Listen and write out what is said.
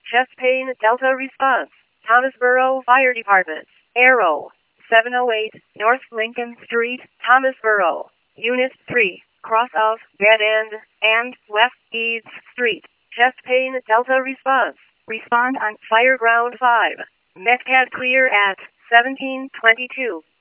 Chest pain Delta response. Thomasboro Fire Department. Arrow. 708 North Lincoln Street, Thomasboro. Unit 3. Cross of Dead End and West Eads Street. Chest pain Delta response. Respond on Fireground 5. Metcad clear at 1722.